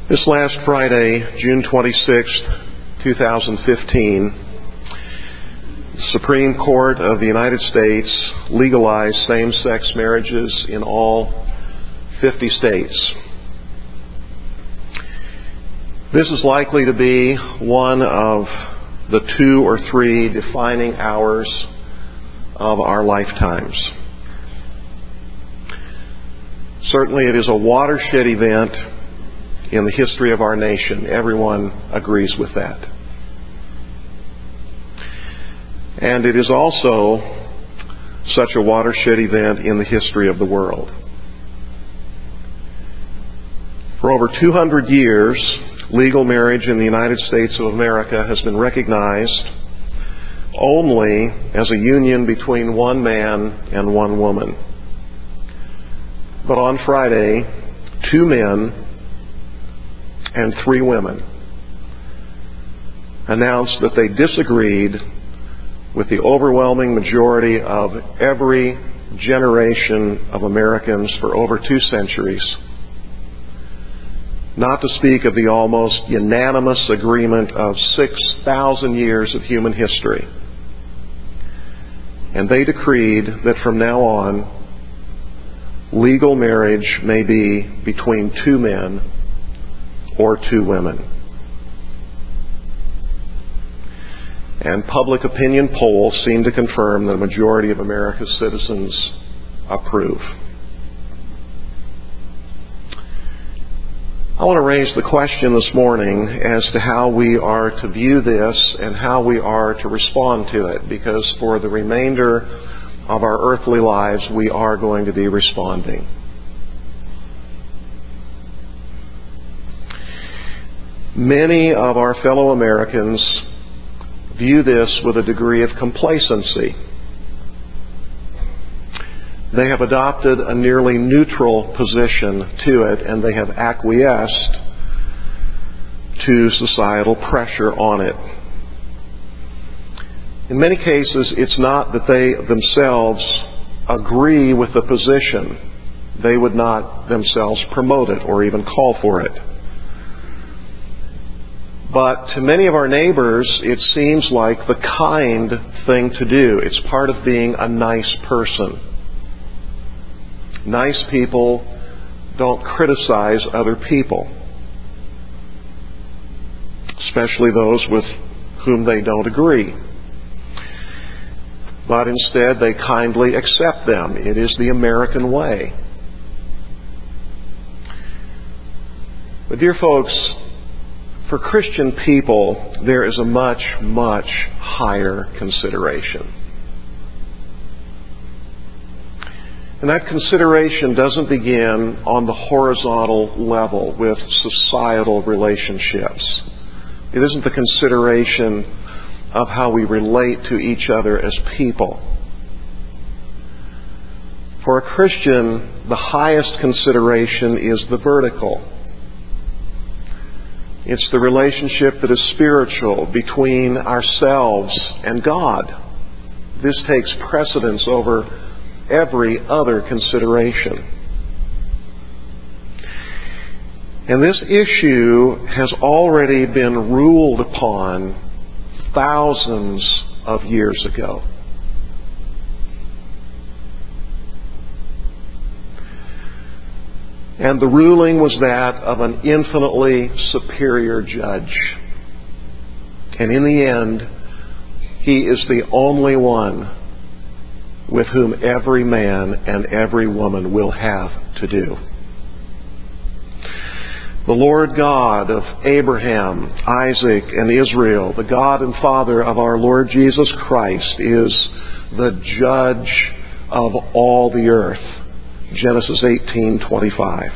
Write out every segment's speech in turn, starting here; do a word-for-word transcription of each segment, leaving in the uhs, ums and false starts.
This last Friday, June twenty-sixth, two thousand fifteen, the Supreme Court of the United States legalized same-sex marriages in all fifty states. This is likely to be one of the two or three defining hours of our lifetimes. Certainly it is a watershed event in the history of our nation. Everyone agrees with that. And it is also such a watershed event in the history of the world. For over two hundred years, legal marriage in the United States of America has been recognized only as a union between one man and one woman. But on Friday, two men and three women announced that they disagreed with the overwhelming majority of every generation of Americans for over two centuries, not to speak of the almost unanimous agreement of six thousand years of human history. And they decreed that from now on, legal marriage may be between two men or two women. And public opinion polls seem to confirm that a majority of America's citizens approve. I want to raise the question this morning as to how we are to view this and how we are to respond to it, because for the remainder of our earthly lives, we are going to be responding. Many of our fellow Americans view this with a degree of complacency. They have adopted a nearly neutral position to it, and they have acquiesced to societal pressure on it. In many cases, it's not that they themselves agree with the position. They would not themselves promote it or even call for it. But to many of our neighbors, it seems like the kind thing to do. It's part of being a nice person. Nice people don't criticize other people, especially those with whom they don't agree. But instead, they kindly accept them. It is the American way. But dear folks, for Christian people, there is a much, much higher consideration. And that consideration doesn't begin on the horizontal level with societal relationships. It isn't the consideration of how we relate to each other as people. For a Christian, the highest consideration is the vertical. It's the relationship that is spiritual between ourselves and God. This takes precedence over every other consideration. And this issue has already been ruled upon thousands of years ago. And the ruling was that of an infinitely superior judge. And in the end, he is the only one with whom every man and every woman will have to do. The Lord God of Abraham, Isaac, and Israel, the God and Father of our Lord Jesus Christ, is the judge of all the earth. Genesis eighteen twenty-five.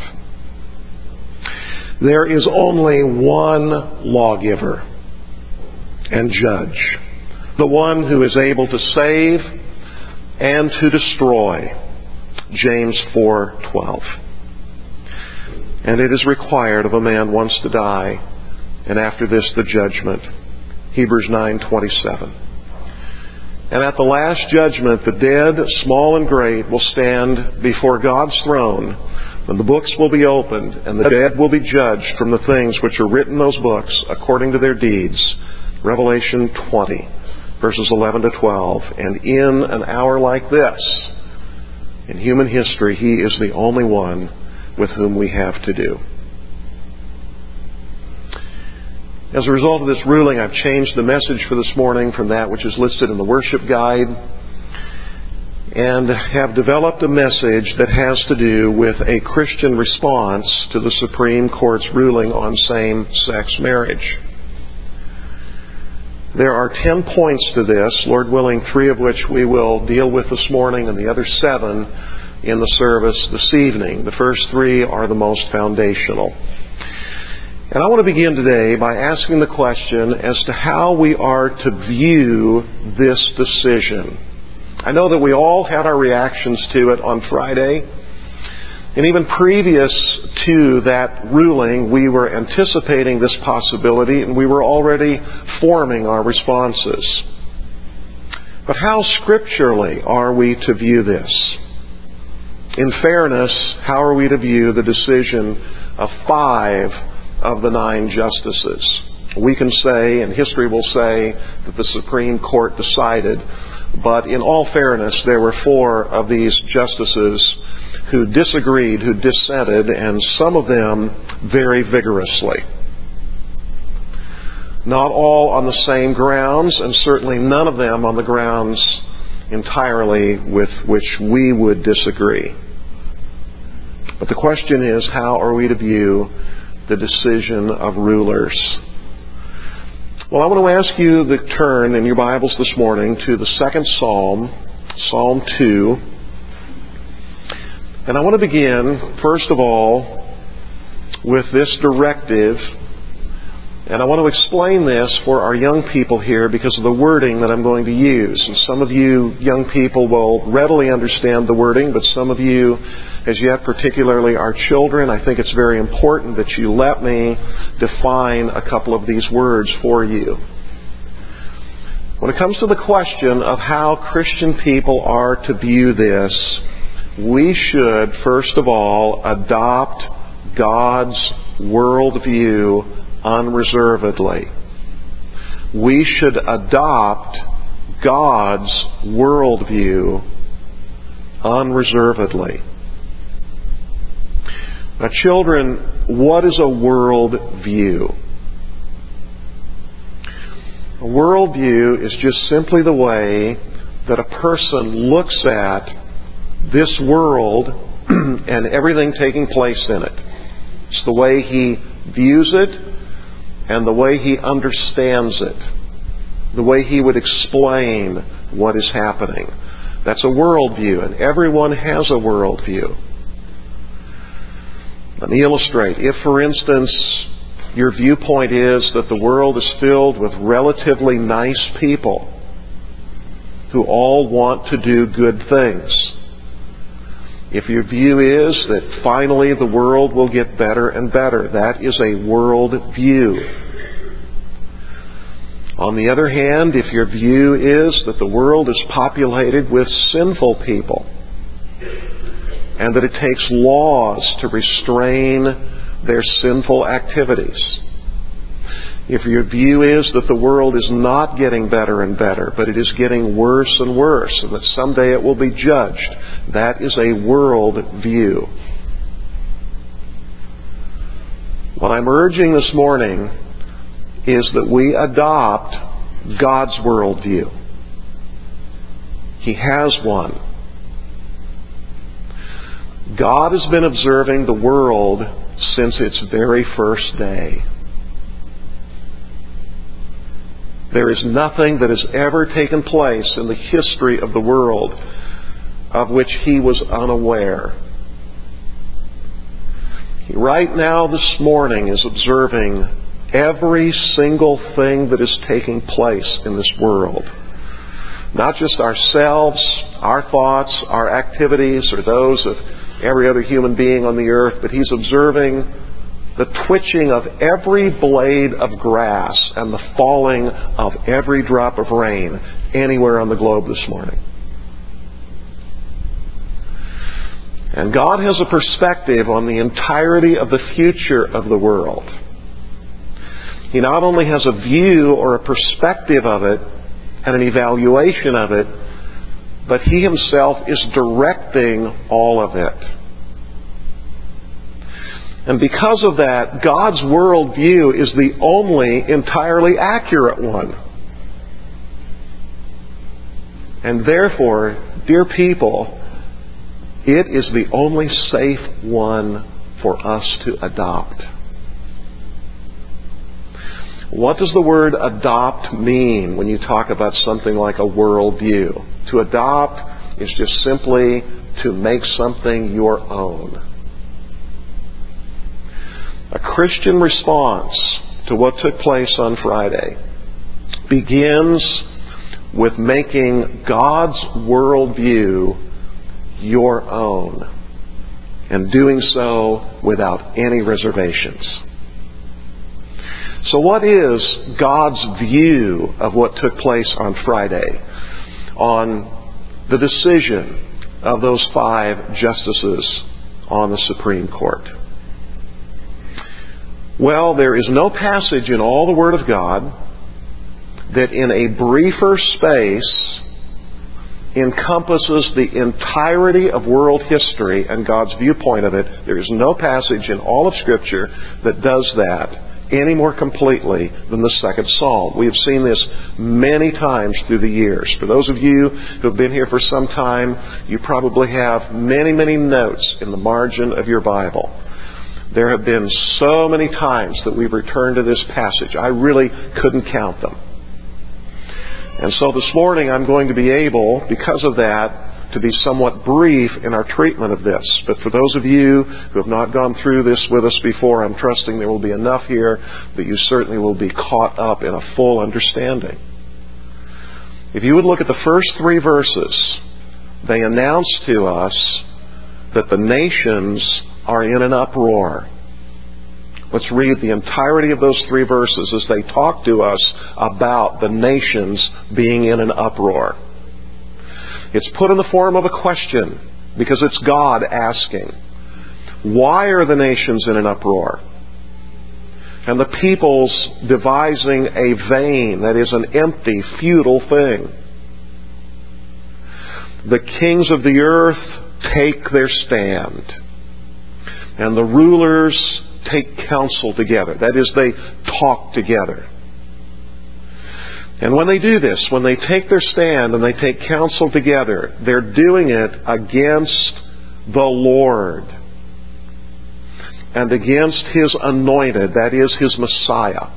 There is only one lawgiver and judge, the one who is able to save and to destroy. James four twelve. And it is required of a man once to die, and after this the judgment. Hebrews nine twenty-seven. And at the last judgment, the dead, small and great, will stand before God's throne, And the books will be opened, and the dead will be judged from the things which are written in those books according to their deeds. Revelation twenty, verses eleven to twelve. And in an hour like this, in human history, He is the only one with whom we have to do. As a result of this ruling, I've changed the message for this morning from that which is listed in the worship guide, and have developed a message that has to do with a Christian response to the Supreme Court's ruling on same-sex marriage. There are ten points to this, Lord willing, three of which we will deal with this morning and the other seven in the service this evening. The first three are the most foundational. And I want to begin today by asking the question as to how we are to view this decision. I know that we all had our reactions to it on Friday, and even previous to that ruling, we were anticipating this possibility, and we were already forming our responses. But how scripturally are we to view this? In fairness, how are we to view the decision of five of the nine justices? We can say, and history will say, that the Supreme Court decided, but in all fairness, there were four of these justices who disagreed, who dissented, and some of them very vigorously. Not all on the same grounds, and certainly none of them on the grounds entirely with which we would disagree. But the question is, how are we to view the decision of rulers? Well, I want to ask you to turn in your Bibles this morning to the second Psalm, Psalm two. And I want to begin, first of all, with this directive. And I want to explain this for our young people here because of the wording that I'm going to use. And some of you young people will readily understand the wording, but some of you, as yet particularly our children, I think it's very important that you let me define a couple of these words for you. When it comes to the question of how Christian people are to view this, we should, first of all, adopt God's worldview unreservedly. We should adopt God's worldview unreservedly. Now, children, what is a world view? A world view is just simply the way that a person looks at this world and everything taking place in it. It's the way he views it and the way he understands it, the way he would explain what is happening. That's a world view, and everyone has a world view. Let me illustrate. If, for instance, your viewpoint is that the world is filled with relatively nice people who all want to do good things, if your view is that finally the world will get better and better, that is a world view. On the other hand, if your view is that the world is populated with sinful people and that it takes laws to restrain their sinful activities, if your view is that the world is not getting better and better, but it is getting worse and worse, and that someday it will be judged, that is a world view. What I'm urging this morning is that we adopt God's worldview. He has one. God has been observing the world since its very first day. There is nothing that has ever taken place in the history of the world of which He was unaware. He right now this morning is observing every single thing that is taking place in this world. Not just ourselves, our thoughts, our activities, or those of every other human being on the earth, but He's observing the twitching of every blade of grass and the falling of every drop of rain anywhere on the globe this morning. And God has a perspective on the entirety of the future of the world. He not only has a view or a perspective of it and an evaluation of it, but He Himself is directing all of it. And because of that, God's worldview is the only entirely accurate one. And therefore, dear people, it is the only safe one for us to adopt. What does the word adopt mean when you talk about something like a worldview? To adopt is just simply to make something your own. A Christian response to what took place on Friday begins with making God's worldview your own, and doing so without any reservations. So what is God's view of what took place on Friday, on the decision of those five justices on the Supreme Court? Well, there is no passage in all the Word of God that in a briefer space encompasses the entirety of world history and God's viewpoint of it. There is no passage in all of Scripture that does that any more completely than the second Psalm. We have seen this many times through the years. For those of you who have been here for some time, you probably have many, many notes in the margin of your Bible. There have been so many times that we've returned to this passage. I really couldn't count them. And so this morning I'm going to be able, because of that, to be somewhat brief in our treatment of this. But for those of you who have not gone through this with us before, I'm trusting there will be enough here that you certainly will be caught up in a full understanding. If you would look at the first three verses, they announce to us that the nations are in an uproar. Let's read the entirety of those three verses as they talk to us about the nations being in an uproar. It's put in the form of a question because it's God asking, why are the nations in an uproar? And the peoples devising a vain, that is an empty, futile thing. The kings of the earth take their stand, and the rulers take counsel together. That is, they talk together. And when they do this, when they take their stand and they take counsel together, they're doing it against the Lord and against His anointed, that is, His Messiah.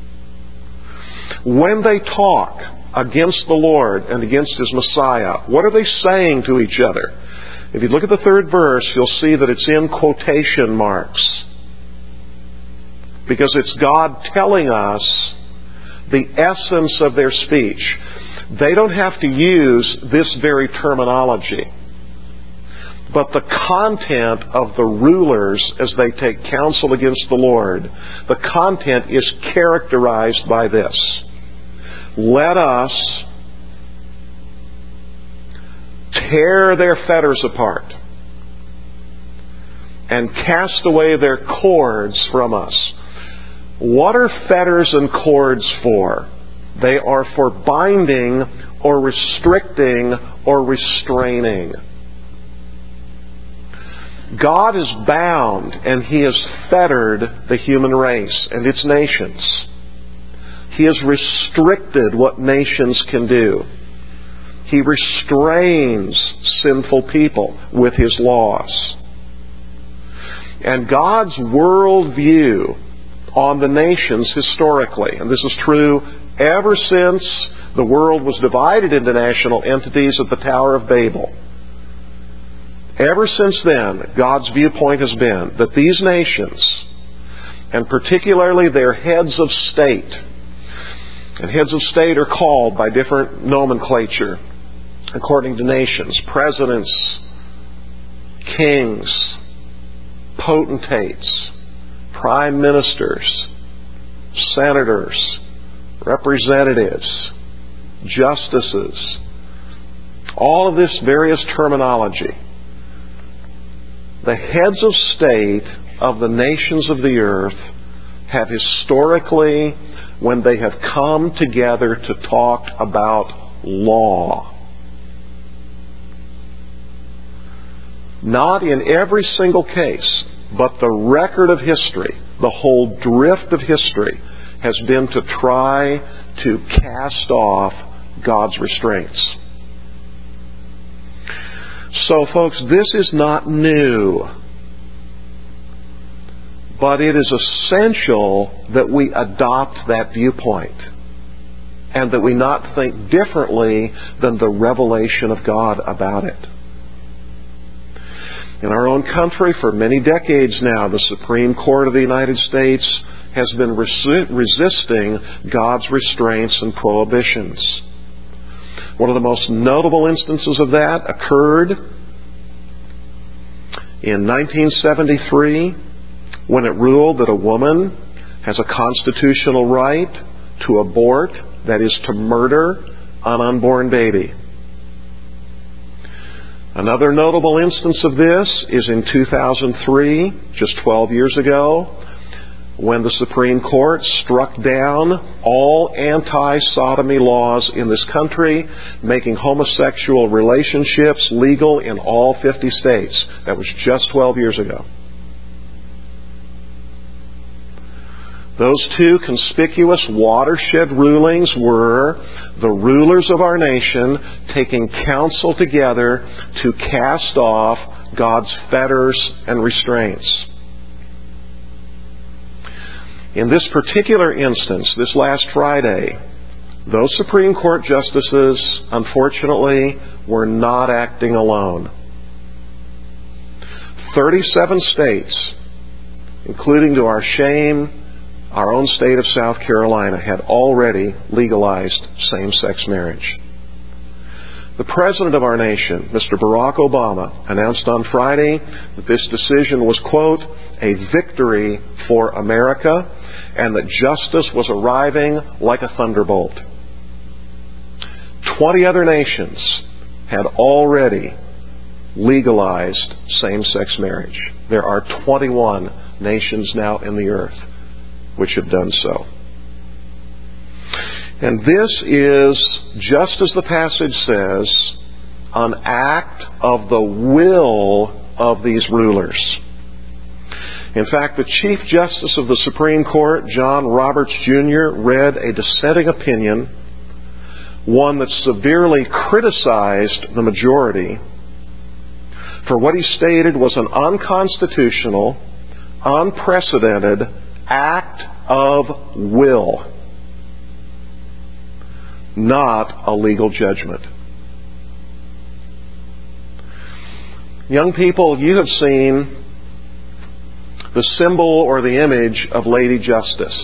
When they talk against the Lord and against His Messiah, what are they saying to each other? If you look at the third verse, you'll see that it's in quotation marks, because it's God telling us the essence of their speech. They don't have to use this very terminology, but the content of the rulers as they take counsel against the Lord, the content is characterized by this: let us tear their fetters apart and cast away their cords from us. What are fetters and cords for? They are for binding or restricting or restraining. God is bound and He has fettered the human race and its nations. He has restricted what nations can do. He restrains sinful people with His laws. And God's worldview on the nations historically, and this is true ever since the world was divided into national entities at the Tower of Babel. Ever since then, God's viewpoint has been that these nations, and particularly their heads of state, and heads of state are called by different nomenclature according to nations: presidents, kings, potentates, prime ministers, senators, representatives, justices. All of this various terminology the heads of state of the nations of the earth have historically, when they have come together to talk about law, not in every single case, but the record of history, the whole drift of history, has been to try to cast off God's restraints. So, folks, this is not new. But it is essential that we adopt that viewpoint and that we not think differently than the revelation of God about it. In our own country, for many decades now, the Supreme Court of the United States has been resi- resisting God's restraints and prohibitions. One of the most notable instances of that occurred in nineteen seventy-three when it ruled that a woman has a constitutional right to abort, that is, to murder an unborn baby. Another notable instance of this is in two thousand three, just twelve years ago, when the Supreme Court struck down all anti-sodomy laws in this country, making homosexual relationships legal in all fifty states. That was just twelve years ago. Those two conspicuous watershed rulings were the rulers of our nation taking counsel together to cast off God's fetters and restraints. In this particular instance, this last Friday, those Supreme Court justices, unfortunately, were not acting alone. thirty-seven states, including to our shame, our own state of South Carolina, had already legalized same-sex marriage. The President of our nation, Mister Barack Obama, announced on Friday that this decision was, quote, a victory for America, and that justice was arriving like a thunderbolt. Twenty other nations had already legalized same-sex marriage. There are twenty-one nations now in the earth which have done so. And this is, just as the passage says, an act of the will of these rulers. In fact, the Chief Justice of the Supreme Court, John Roberts, Junior, read a dissenting opinion, one that severely criticized the majority for what he stated was an unconstitutional, unprecedented act of will, not a legal judgment. Young people, you have seen the symbol or the image of Lady Justice.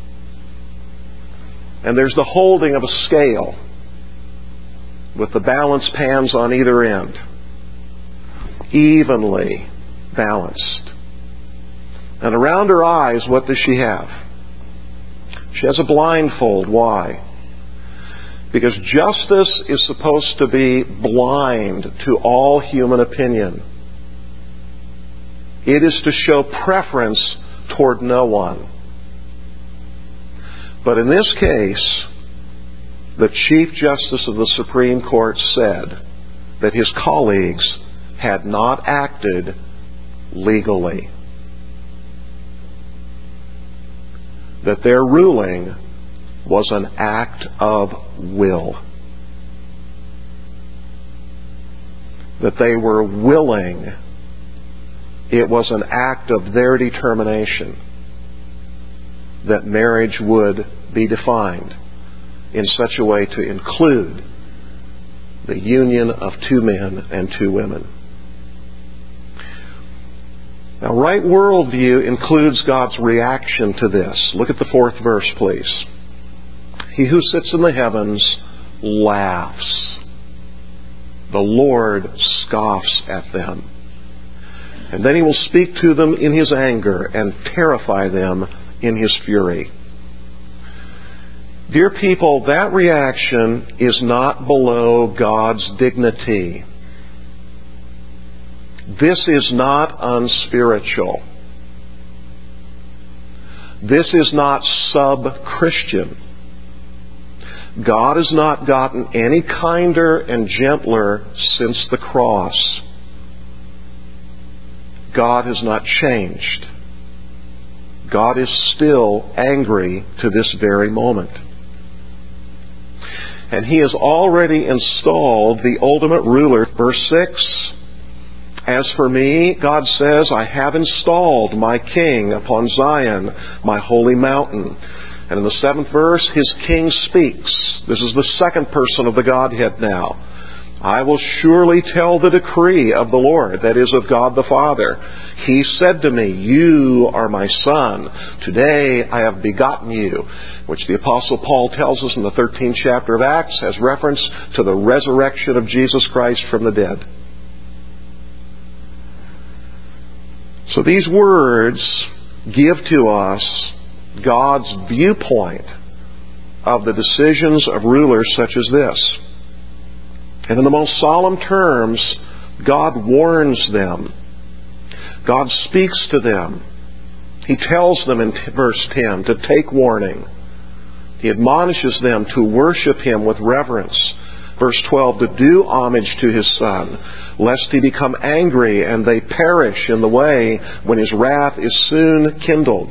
And there's the holding of a scale with the balance pans on either end, evenly balanced. And around her eyes, what does she have? She has a blindfold. Why? Because justice is supposed to be blind to all human opinion. It is to show preference toward no one. But in this case, the Chief Justice of the Supreme Court said that his colleagues had not acted legally. That their ruling was an act of will. That they were willing. It was an act of their determination that marriage would be defined in such a way to include the union of two men and two women. Now, right worldview includes God's reaction to this. Look at the fourth verse, please. He who sits in the heavens laughs. The Lord scoffs at them. And then he will speak to them in his anger and terrify them in his fury. Dear people, that reaction is not below God's dignity. This is not unspiritual. This is not sub-Christian. God has not gotten any kinder and gentler since the cross. God has not changed. God is still angry to this very moment. And He has already installed the ultimate ruler. Verse six, as for me, God says, I have installed my king upon Zion, my holy mountain. And in the seventh verse, His king speaks. This is the second person of the Godhead now. I will surely tell the decree of the Lord, that is, of God the Father. He said to me, you are my son. Today I have begotten you. Which the Apostle Paul tells us in the thirteenth chapter of Acts has reference to the resurrection of Jesus Christ from the dead. So these words give to us God's viewpoint of the decisions of rulers such as this. And in the most solemn terms, God warns them. God speaks to them. He tells them in verse ten to take warning. He admonishes them to worship Him with reverence. Verse twelve, to do homage to His Son, lest He become angry and they perish in the way when His wrath is soon kindled.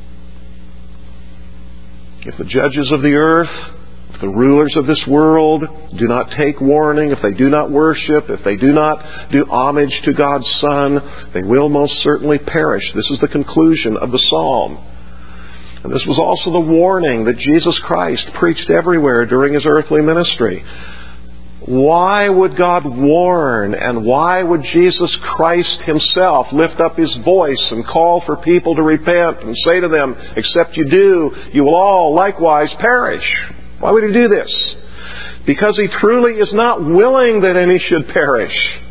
If the judges of the earth, if the rulers of this world do not take warning, if they do not worship, if they do not do homage to God's Son, they will most certainly perish. This is the conclusion of the psalm. And this was also the warning that Jesus Christ preached everywhere during His earthly ministry. Why would God warn, and why would Jesus Christ Himself lift up His voice and call for people to repent and say to them, except you do, you will all likewise perish? Why would He do this? Because He truly is not willing that any should perish,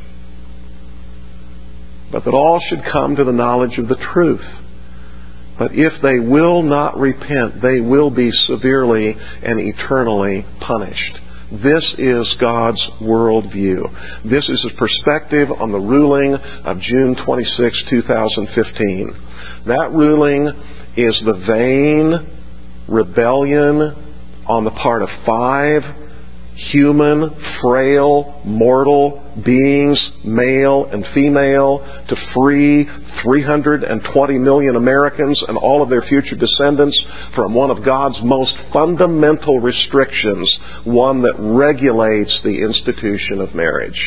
but that all should come to the knowledge of the truth. But if they will not repent, they will be severely and eternally punished. This is God's worldview. This is His perspective on the ruling of June twenty-sixth, two thousand fifteen. That ruling is the vain rebellion on the part of five human, frail, mortal beings, male and female, to free three hundred twenty million Americans and all of their future descendants from one of God's most fundamental restrictions, one that regulates the institution of marriage.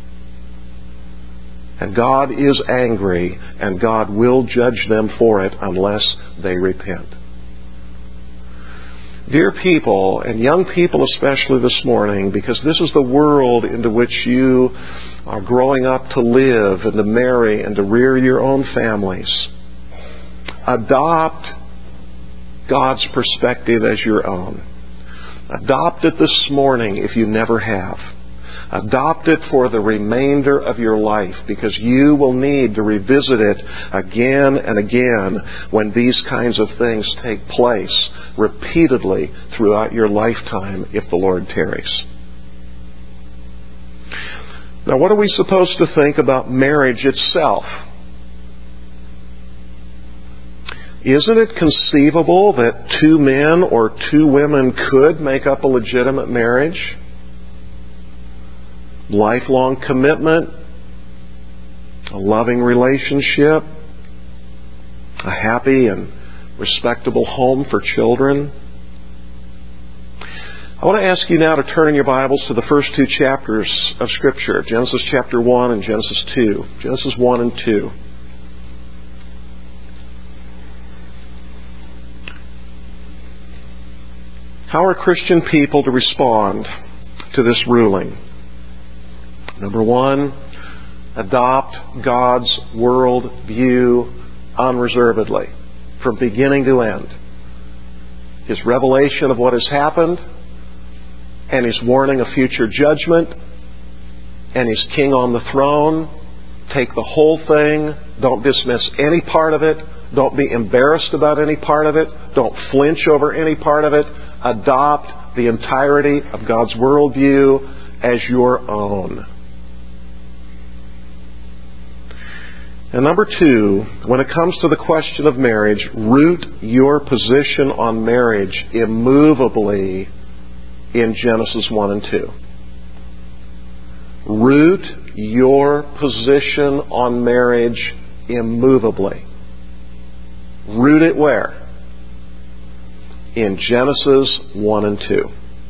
And God is angry, and God will judge them for it unless they repent. Dear people, and young people especially this morning, because this is the world into which you are growing up to live and to marry and to rear your own families, adopt God's perspective as your own. Adopt it this morning if you never have. Adopt it for the remainder of your life, because you will need to revisit it again and again when these kinds of things take place repeatedly throughout your lifetime if the Lord tarries. Now, what are we supposed to think about marriage itself? Isn't it conceivable that two men or two women could make up a legitimate marriage? Lifelong commitment, a loving relationship, a happy and respectable home for children. I want to ask you now to turn in your Bibles to the first two chapters of Scripture, Genesis chapter one and Genesis two. Genesis one and two. How are Christian people to respond to this ruling? Number one, adopt God's world view unreservedly, from beginning to end. His revelation of what has happened, and His warning of future judgment, and His King on the throne. Take the whole thing. Don't dismiss any part of it. Don't be embarrassed about any part of it. Don't flinch over any part of it. Adopt the entirety of God's worldview as your own. And number two, when it comes to the question of marriage, root your position on marriage immovably in Genesis one and two. Root your position on marriage immovably. Root it where? In Genesis one and two.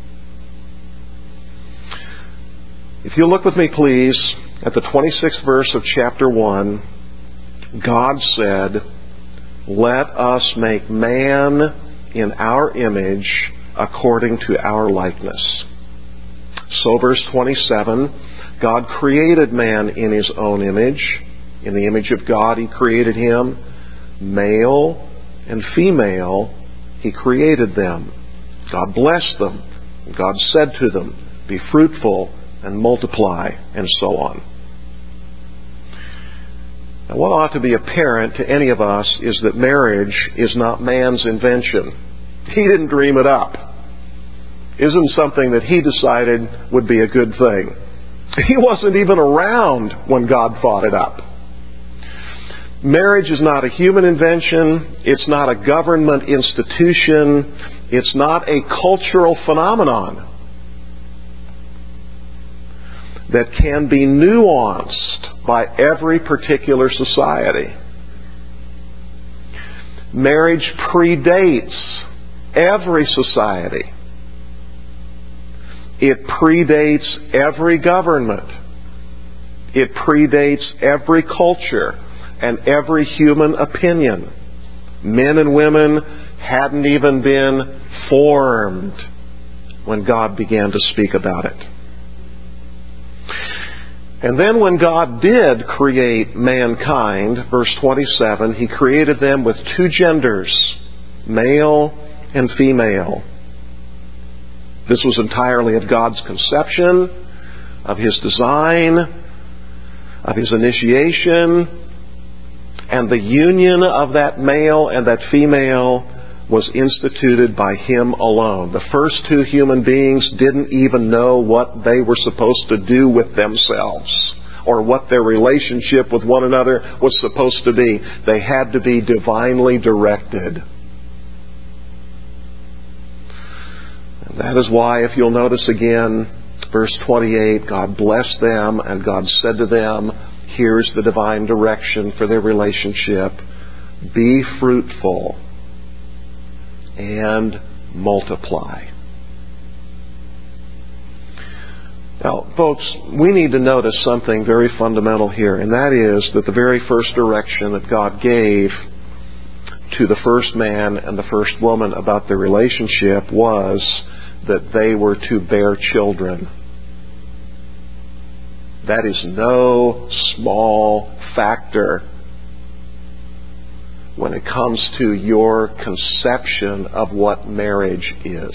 If you look with me, please, at the twenty-sixth verse of chapter one, God said, "Let us make man in our image according to our likeness." So verse twenty-seven, God created man in His own image. In the image of God He created him. Male and female He created them. God blessed them. God said to them, "Be fruitful and multiply," and so on. Now, what ought to be apparent to any of us is that marriage is not man's invention. He didn't dream it up. It isn't something that he decided would be a good thing. He wasn't even around when God thought it up. Marriage is not a human invention. It's not a government institution. It's not a cultural phenomenon that can be nuanced by every particular society. Marriage predates every society. It predates every government. It predates every culture and every human opinion. Men and women hadn't even been formed when God began to speak about it. And then when God did create mankind, verse twenty-seven, He created them with two genders, male and female. This was entirely of God's conception, of His design, of His initiation, and the union of that male and that female was instituted by Him alone. The first two human beings didn't even know what they were supposed to do with themselves or what their relationship with one another was supposed to be. They had to be divinely directed. And that is why, if you'll notice again, verse twenty-eight, God blessed them and God said to them, here's the divine direction for their relationship. Be fruitful and multiply. Now, folks, we need to notice something very fundamental here, and that is that the very first direction that God gave to the first man and the first woman about their relationship was that they were to bear children. That is no small factor when it comes to your conception of what marriage is.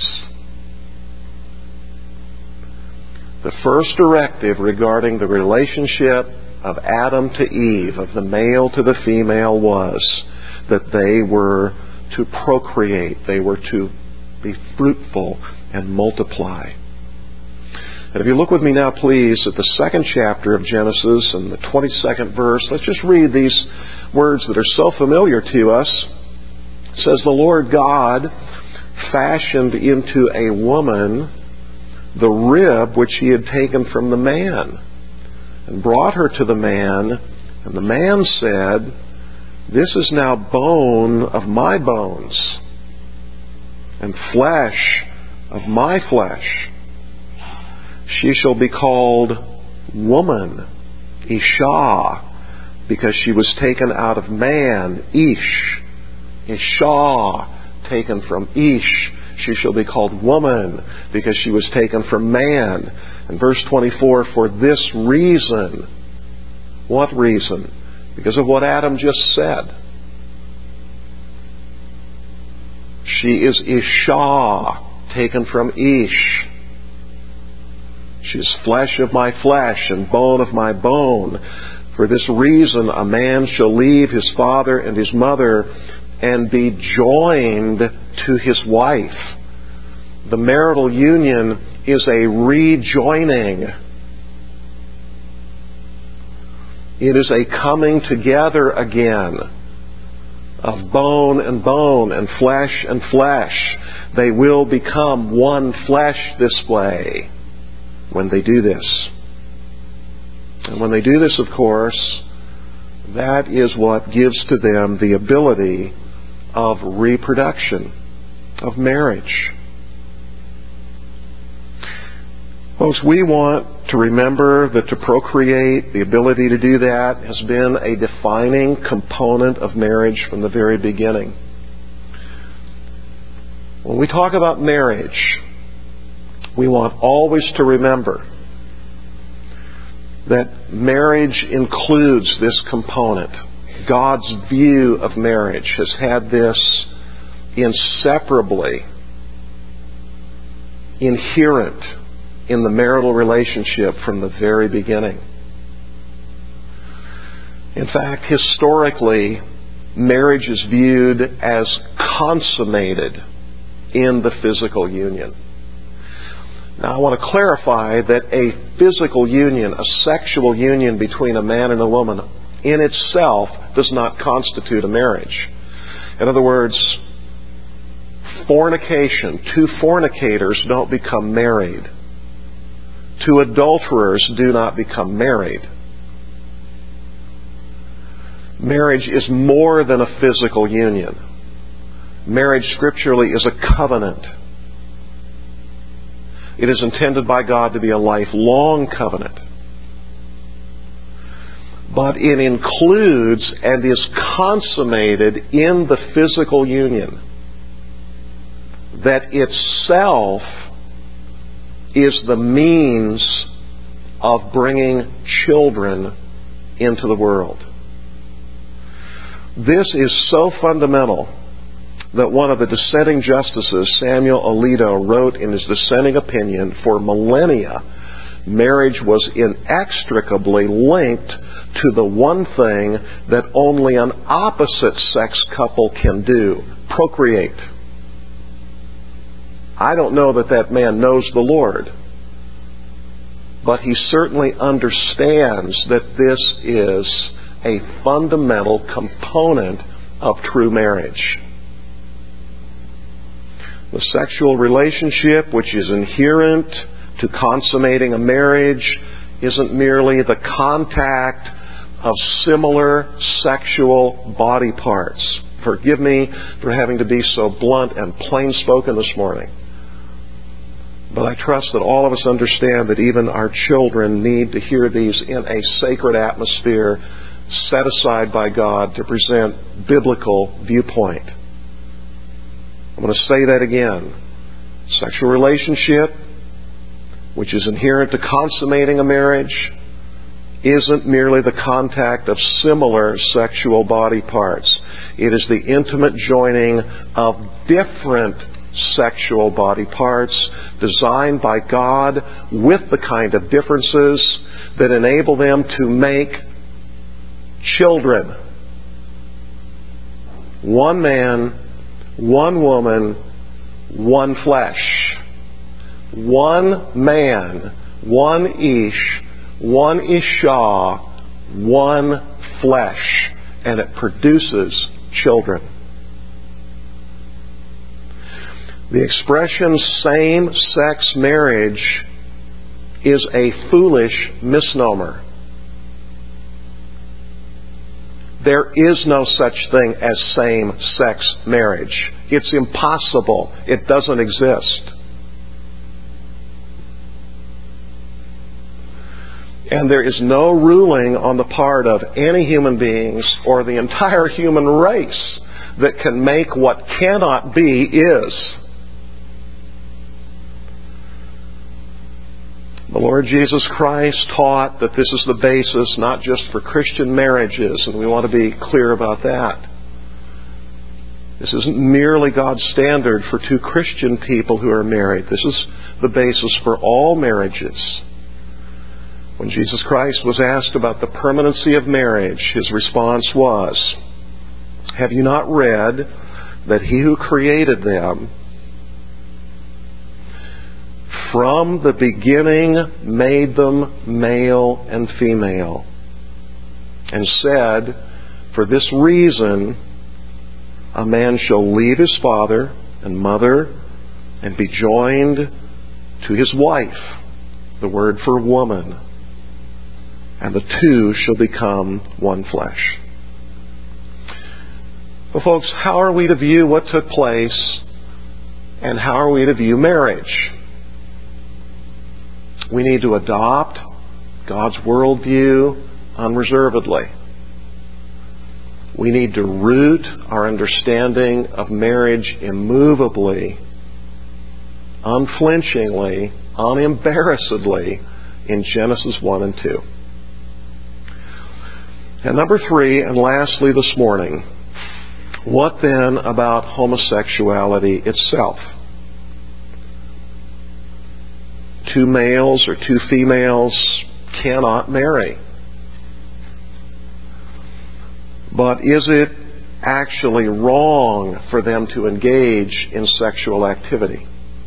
The first directive regarding the relationship of Adam to Eve, of the male to the female, was that they were to procreate, they were to be fruitful and multiply. And if you look with me now, please, at the second chapter of Genesis and the twenty-second verse, let's just read these words that are so familiar to us. It says, "The Lord God fashioned into a woman the rib which He had taken from the man, and brought her to the man. And the man said, This is now bone of my bones, and flesh of my flesh. She shall be called woman, Isha, because she was taken out of man, Ish. Isha, taken from Ish. She shall be called woman, because she was taken from man." And verse twenty-four, "For this reason." What reason? Because of what Adam just said. She is Isha, taken from Ish. She is flesh of my flesh and bone of my bone. "For this reason a man shall leave his father and his mother and be joined to his wife." The marital union is a rejoining. It is a coming together again of bone and bone and flesh and flesh. They will become one flesh this way when they do this. And when they do this, of course, that is what gives to them the ability of reproduction, of marriage. Folks, we want to remember that to procreate, the ability to do that, has been a defining component of marriage from the very beginning. When we talk about marriage, we want always to remember that marriage includes this component. God's view of marriage has had this inseparably inherent in the marital relationship from the very beginning. In fact, historically, marriage is viewed as consummated in the physical union. Now, I want to clarify that a physical union, a sexual union between a man and a woman, in itself does not constitute a marriage. In other words, fornication, two fornicators don't become married. Two adulterers do not become married. Marriage is more than a physical union. Marriage scripturally is a covenant. It is intended by God to be a lifelong covenant. But it includes and is consummated in the physical union that itself is the means of bringing children into the world. This is so fundamental that one of the dissenting justices, Samuel Alito, wrote in his dissenting opinion, for millennia, marriage was inextricably linked to the one thing that only an opposite-sex couple can do, procreate. I don't know that that man knows the Lord, but he certainly understands that this is a fundamental component of true marriage. The sexual relationship, which is inherent to consummating a marriage, isn't merely the contact of similar sexual body parts. Forgive me for having to be so blunt and plain-spoken this morning. But I trust that all of us understand that even our children need to hear these in a sacred atmosphere set aside by God to present biblical viewpoint. I'm going to say that again. Sexual relationship, which is inherent to consummating a marriage, isn't merely the contact of similar sexual body parts. It is the intimate joining of different sexual body parts designed by God with the kind of differences that enable them to make children. One man, one woman, one flesh. One man, one ish, one isha, one flesh. And it produces children. The expression same-sex marriage is a foolish misnomer. There is no such thing as same-sex marriage. It's impossible. It doesn't exist. And there is no ruling on the part of any human beings or the entire human race that can make what cannot be is. The Lord Jesus Christ taught that this is the basis not just for Christian marriages, and we want to be clear about that. This isn't merely God's standard for two Christian people who are married. This is the basis for all marriages. When Jesus Christ was asked about the permanency of marriage, his response was, "Have you not read that he who created them from the beginning made them male and female? and said, "For this reason, a man shall leave his father and mother and be joined to his wife," the word for woman, "and the two shall become one flesh." Well, folks, how are we to view what took place, and how are we to view marriage? We need to adopt God's worldview unreservedly. We need to root our understanding of marriage immovably, unflinchingly, unembarrassedly in Genesis one and two. And number three, and lastly this morning, what then about homosexuality itself? Two males or two females cannot marry. But is it actually wrong for them to engage in sexual activity?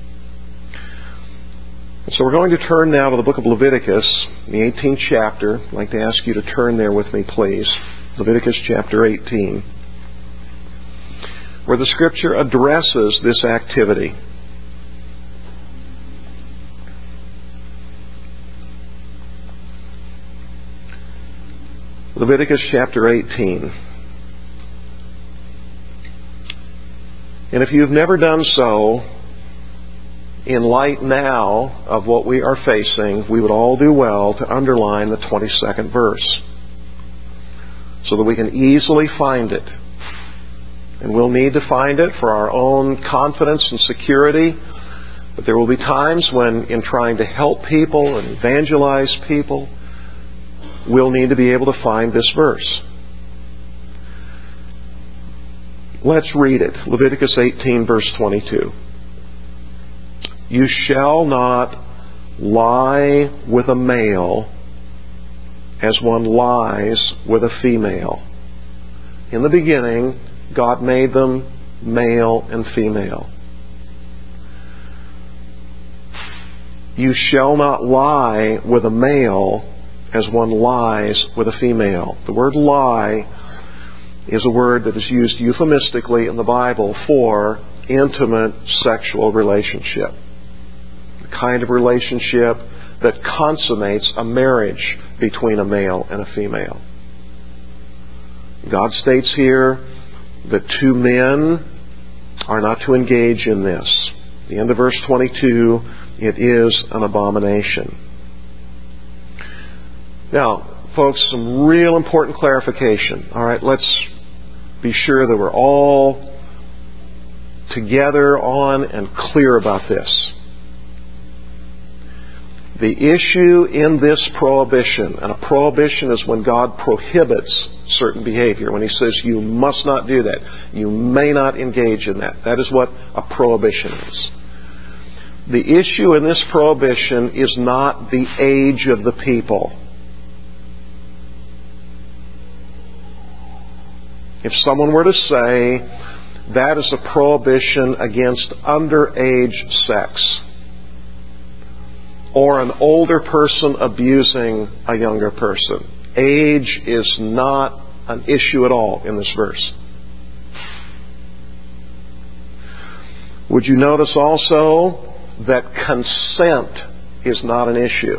So we're going to turn now to the book of Leviticus, the eighteenth chapter. I'd like to ask you to turn there with me, please. Leviticus chapter eighteen, where the Scripture addresses this activity. Leviticus chapter eighteen. And if you've never done so, in light now of what we are facing, we would all do well to underline the twenty-second verse so that we can easily find it. And we'll need to find it for our own confidence and security. But there will be times when, in trying to help people and evangelize people, we'll need to be able to find this verse. Let's read it. Leviticus eighteen, verse twenty-two. "You shall not lie with a male as one lies with a female." In the beginning, God made them male and female. "You shall not lie with a male as one lies with a female." The word lie is a word that is used euphemistically in the Bible for intimate sexual relationship. The kind of relationship that consummates a marriage between a male and a female. God states here that two men are not to engage in this. At the end of verse twenty-two, it is an abomination. Now, folks, some real important clarification. All right, let's be sure that we're all together on and clear about this. The issue in this prohibition, and a prohibition is when God prohibits certain behavior, when He says you must not do that, you may not engage in that. That is what a prohibition is. The issue in this prohibition is not the age of the people. If someone were to say that is a prohibition against underage sex, or an older person abusing a younger person, age is not an issue at all in this verse. Would you notice also that consent is not an issue?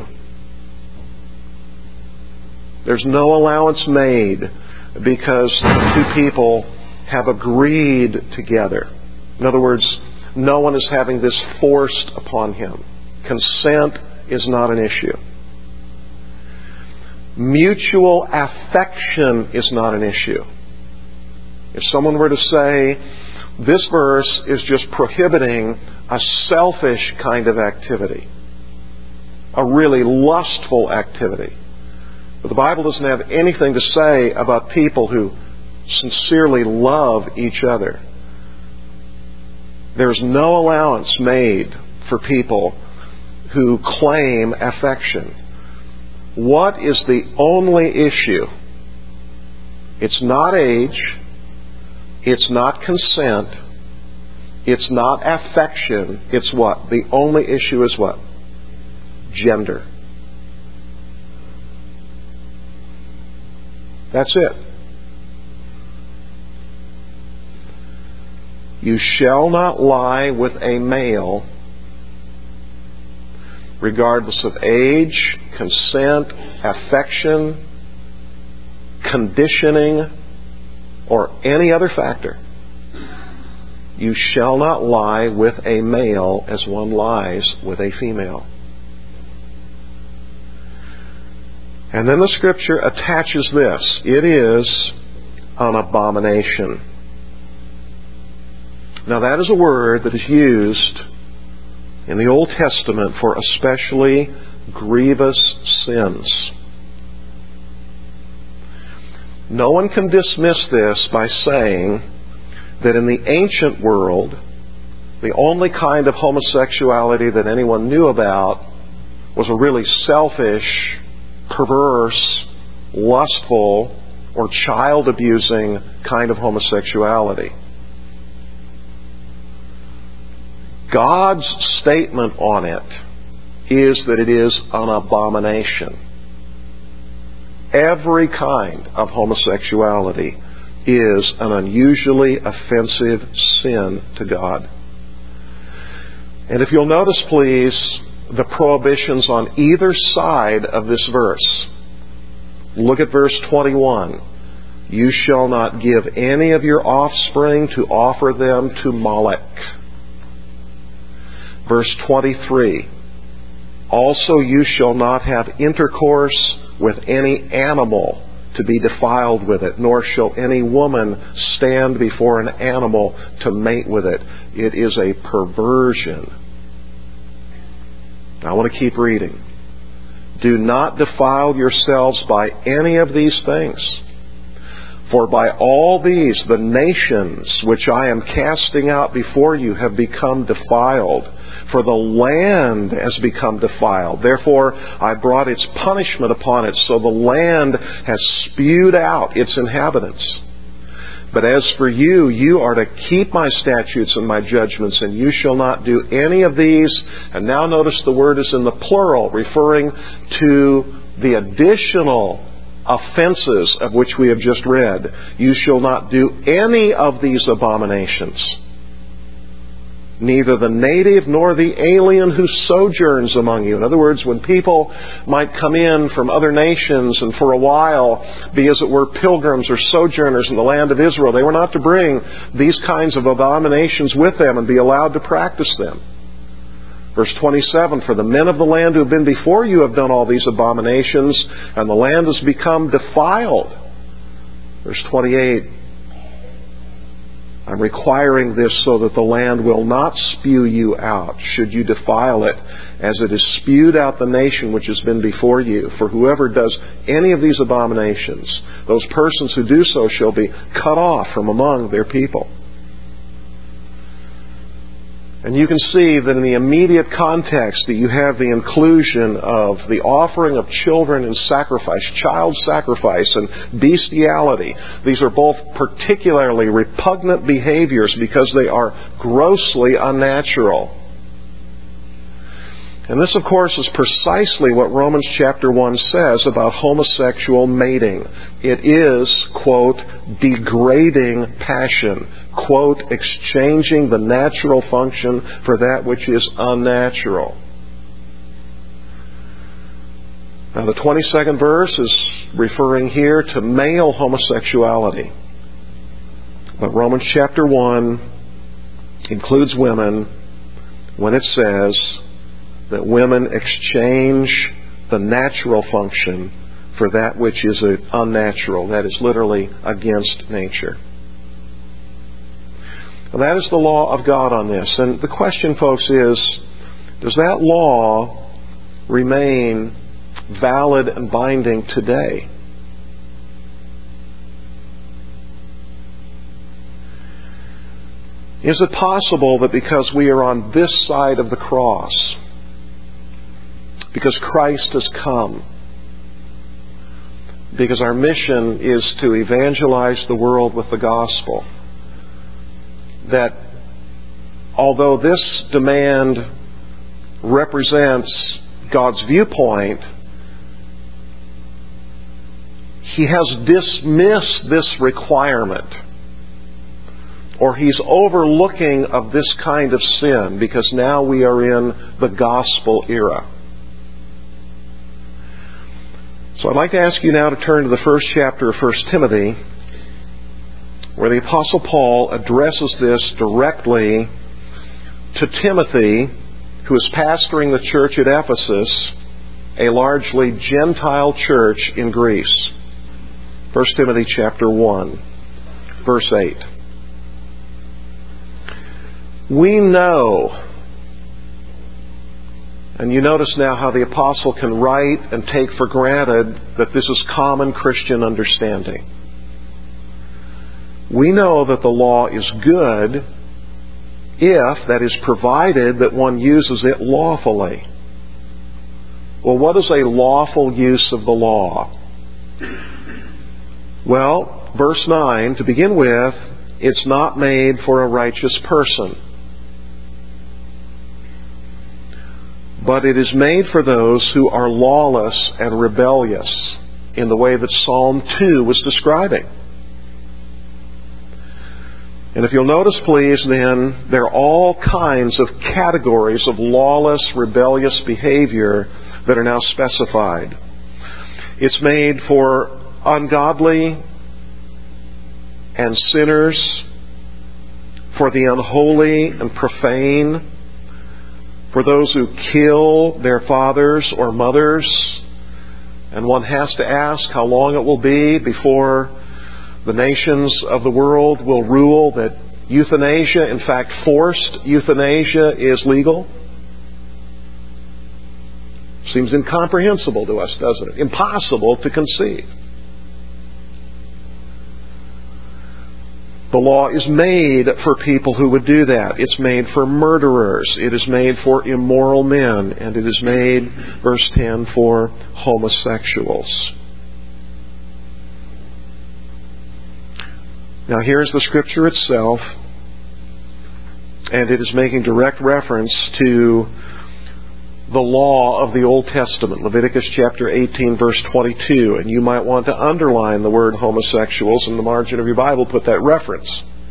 There's no allowance made because the two people have agreed together. In other words, no one is having this forced upon him. Consent is not an issue. Mutual affection is not an issue. If someone were to say, this verse is just prohibiting a selfish kind of activity, a really lustful activity, but the Bible doesn't have anything to say about people who sincerely love each other. There's no allowance made for people who claim affection. What is the only issue? It's not age. It's not consent. It's not affection. It's what? The only issue is what? Gender. That's it. You shall not lie with a male, regardless of age, consent, affection, conditioning, or any other factor. You shall not lie with a male as one lies with a female. And then the Scripture attaches this. It is an abomination. Now that is a word that is used in the Old Testament for especially grievous sins. No one can dismiss this by saying that in the ancient world, the only kind of homosexuality that anyone knew about was a really selfish, perverse, lustful, or child-abusing kind of homosexuality. God's statement on it is that it is an abomination. Every kind of homosexuality is an unusually offensive sin to God. And if you'll notice, please, the prohibitions on either side of this verse. Look at verse twenty-one. You shall not give any of your offspring to offer them to Molech. Verse twenty-three. Also you shall not have intercourse with any animal to be defiled with it, nor shall any woman stand before an animal to mate with it. It is a perversion. I want to keep reading. Do not defile yourselves by any of these things. For by all these the nations which I am casting out before you have become defiled. For the land has become defiled. Therefore I brought its punishment upon it. So the land has spewed out its inhabitants. But as for you, you are to keep my statutes and my judgments, and you shall not do any of these. And now notice the word is in the plural, referring to the additional offenses of which we have just read. You shall not do any of these abominations. Neither the native nor the alien who sojourns among you. In other words, when people might come in from other nations and for a while be, as it were, pilgrims or sojourners in the land of Israel, they were not to bring these kinds of abominations with them and be allowed to practice them. Verse twenty-seven, for the men of the land who have been before you have done all these abominations, and the land has become defiled. Verse twenty-eight, I'm requiring this so that the land will not spew you out, should you defile it, as it has spewed out the nation which has been before you. For whoever does any of these abominations, those persons who do so shall be cut off from among their people. And you can see that in the immediate context that you have the inclusion of the offering of children in sacrifice, child sacrifice, and bestiality. These are both particularly repugnant behaviors because they are grossly unnatural. And this, of course, is precisely what Romans chapter one says about homosexual mating. It is, quote, degrading passion, quote, exchanging the natural function for that which is unnatural. Now, the twenty-second verse is referring here to male homosexuality. But Romans chapter one includes women when it says that women exchange the natural function for that which is unnatural, that is literally against nature. Well, that is the law of God on this. And the question, folks, is, does that law remain valid and binding today? Is it possible that because we are on this side of the cross, because Christ has come, because our mission is to evangelize the world with the gospel, that although this demand represents God's viewpoint, he has dismissed this requirement, or he's overlooking of this kind of sin, because now we are in the gospel era. So I'd like to ask you now to turn to the first chapter of First Timothy, where the Apostle Paul addresses this directly to Timothy, who is pastoring the church at Ephesus, a largely Gentile church in Greece. First Timothy chapter one, verse eight. We know, and you notice now how the apostle can write and take for granted that this is common Christian understanding. We know that the law is good if, that is, provided that one uses it lawfully. Well, what is a lawful use of the law? Well, verse nine, to begin with, it's not made for a righteous person, but it is made for those who are lawless and rebellious, in the way that Psalm two was describing. And if you'll notice, please, then, there are all kinds of categories of lawless, rebellious behavior that are now specified. It's made for ungodly and sinners, for the unholy and profane, for those who kill their fathers or mothers. And one has to ask how long it will be before the nations of the world will rule that euthanasia, in fact forced euthanasia, is legal. Seems incomprehensible to us, doesn't it? Impossible to conceive. The law is made for people who would do that. It's made for murderers. It is made for immoral men. And it is made, verse ten, for homosexuals. Now here's the Scripture itself, and it is making direct reference to the law of the Old Testament, Leviticus chapter eighteen, verse twenty-two. And you might want to underline the word homosexuals in the margin of your Bible, put that reference.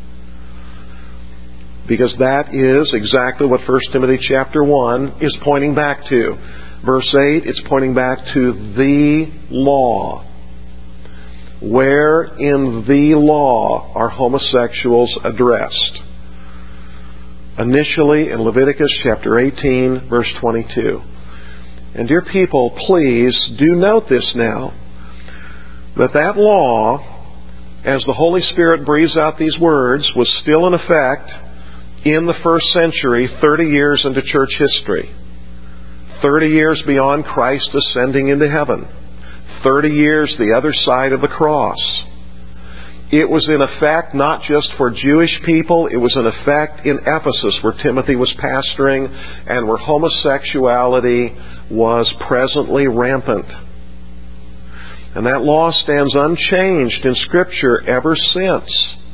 Because that is exactly what First Timothy chapter one is pointing back to. Verse eight, it's pointing back to the law. Where in the law are homosexuals addressed? Initially in Leviticus chapter eighteen, verse twenty-two. And dear people, please do note this now, that that law, as the Holy Spirit breathes out these words, was still in effect in the first century, thirty years into church history. thirty years beyond Christ ascending into heaven. thirty years the other side of the cross. It was in effect not just for Jewish people, it was in effect in Ephesus, where Timothy was pastoring and where homosexuality was presently rampant. And that law stands unchanged in Scripture ever since.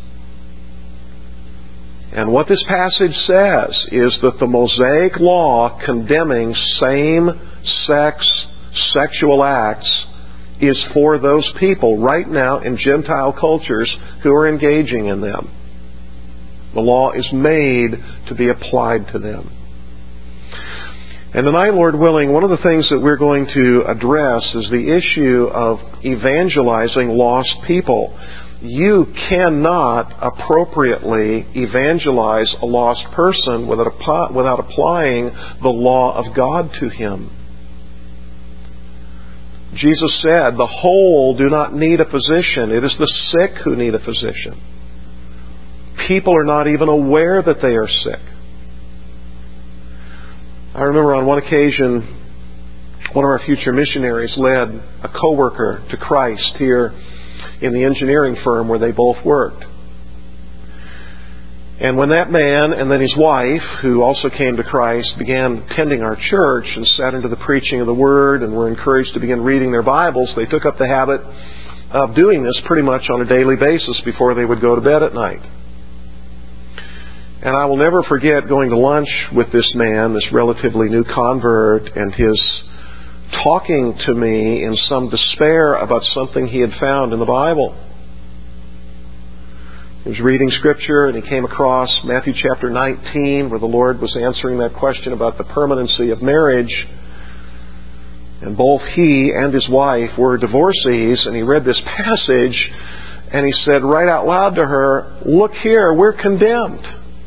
And what this passage says is that the Mosaic law condemning same-sex sexual acts is for those people right now in Gentile cultures who are engaging in them. The law is made to be applied to them. And tonight, Lord willing, one of the things that we're going to address is the issue of evangelizing lost people. You cannot appropriately evangelize a lost person without, without applying the law of God to him. Jesus said, the whole do not need a physician. It is the sick who need a physician. People are not even aware that they are sick. I remember on one occasion, one of our future missionaries led a coworker to Christ here in the engineering firm where they both worked. And when that man and then his wife, who also came to Christ, began attending our church and sat into the preaching of the Word and were encouraged to begin reading their Bibles, they took up the habit of doing this pretty much on a daily basis before they would go to bed at night. And I will never forget going to lunch with this man, this relatively new convert, and his talking to me in some despair about something he had found in the Bible. He was reading Scripture and he came across Matthew chapter nineteen, where the Lord was answering that question about the permanency of marriage. And both he and his wife were divorcees, and he read this passage and he said right out loud to her, "Look here, we're condemned."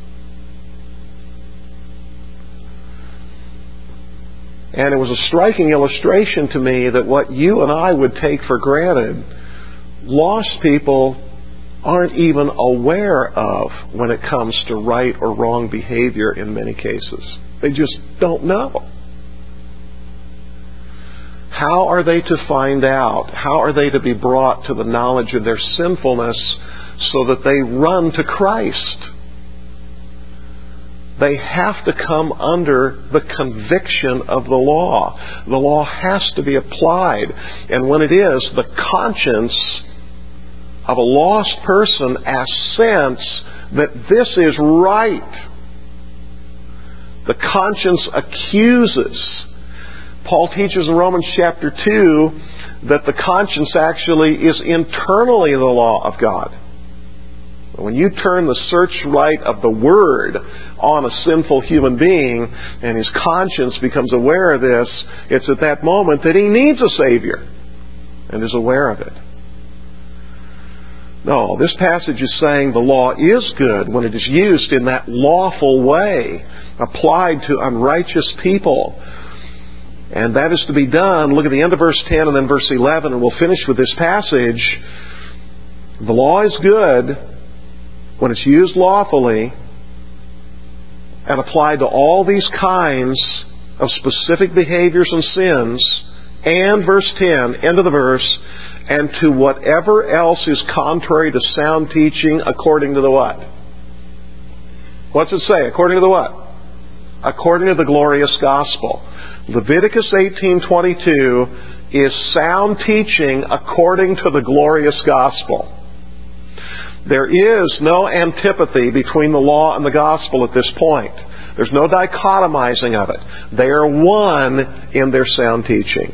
And it was a striking illustration to me that what you and I would take for granted, lost people aren't even aware of when it comes to right or wrong behavior in many cases. They just don't know. How are they to find out? How are they to be brought to the knowledge of their sinfulness so that they run to Christ? They have to come under the conviction of the law. The law has to be applied. And when it is, the conscience of a lost person assents that this is right. The conscience accuses. Paul teaches in Romans chapter two that the conscience actually is internally the law of God. When you turn the searchlight of the Word on a sinful human being and his conscience becomes aware of this, it's at that moment that he needs a Savior and is aware of it. No, this passage is saying the law is good when it is used in that lawful way, applied to unrighteous people. And that is to be done. Look at the end of verse ten and then verse eleven, and we'll finish with this passage. The law is good when it's used lawfully and applied to all these kinds of specific behaviors and sins, and verse ten, end of the verse, and to whatever else is contrary to sound teaching according to the what? What's it say? According to the what? According to the glorious gospel. Leviticus eighteen twenty-two is sound teaching according to the glorious gospel. There is no antipathy between the law and the gospel at this point. There's no dichotomizing of it. They are one in their sound teaching.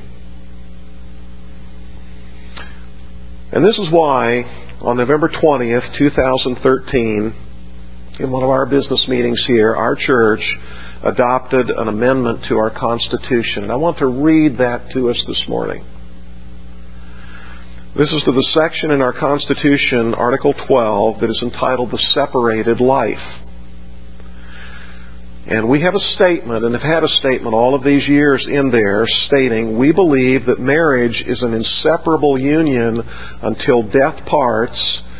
And this is why, on November twentieth, twenty thirteen, in one of our business meetings here, our church adopted an amendment to our Constitution. And I want to read that to us this morning. This is to the section in our Constitution, Article twelve, that is entitled The Separated Life. And we have a statement, and have had a statement all of these years in there, stating, we believe that marriage is an inseparable union until death parts.